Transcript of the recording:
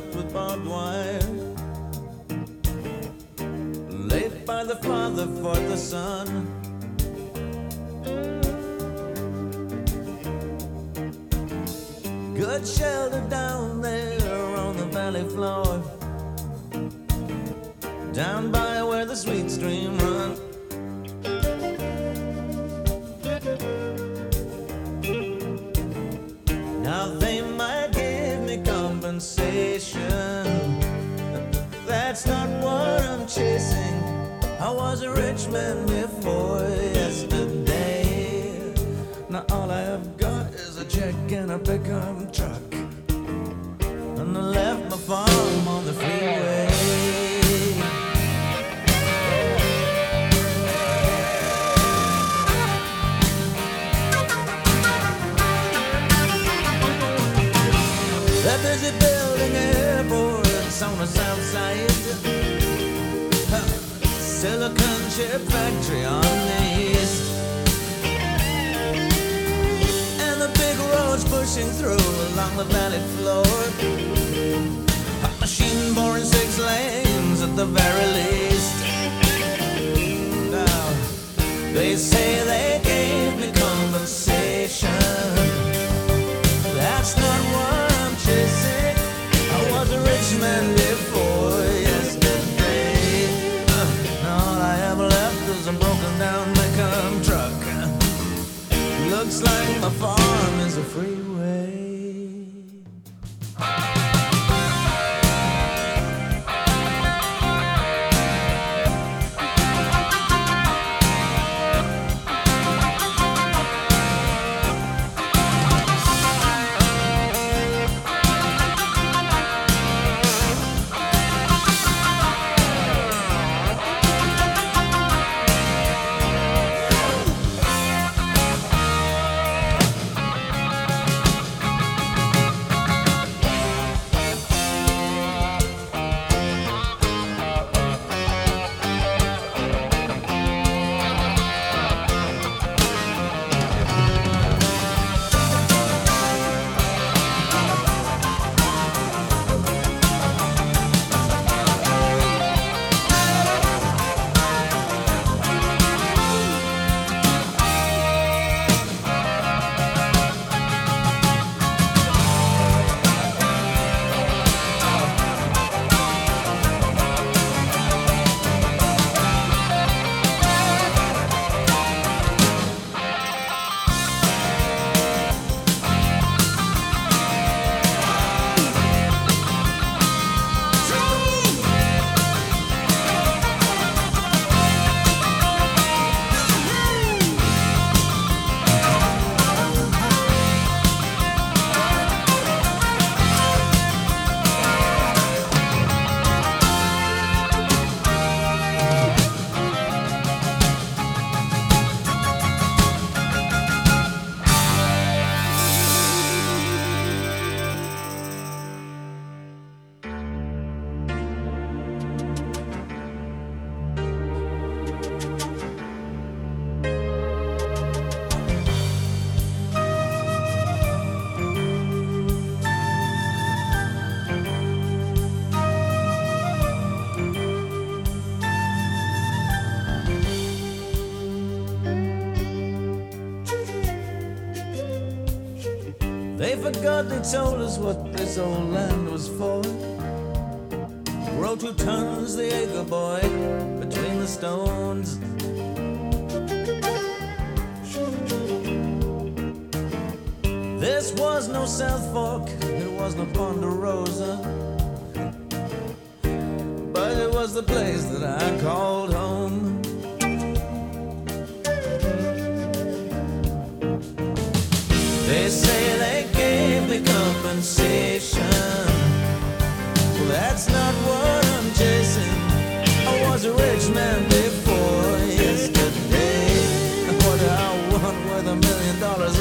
equipped with barbed wire, laid by the father for the son. Good shelter down there on the valley floor, down by where the sweet stream runs. Now they might give me compensation, that's not what I'm chasing. I was a rich man before yesterday. Now all I have got is a check and a pickup truck, and I left my farm on the freeway. They're busy building airports on the south side, Silicon chip factory on the east, and the big roads pushing through along the valley floor. A machine boring 6 lanes at the very least. Now, they say they gave me compensation, that's not what I'm chasing. I was a rich man before yesterday. Now all I have left is a broken down pickup truck. Looks like my farm is a freeway. They forgot they told us what this old land was for. Grow 2 tons the acre, boy, between the stones. This was no South Fork, it was no Ponderosa, but it was the place that I called home. They say they gave me compensation, well, that's not what I'm chasing. I was a rich man before yesterday. A quarter hour worth $1 million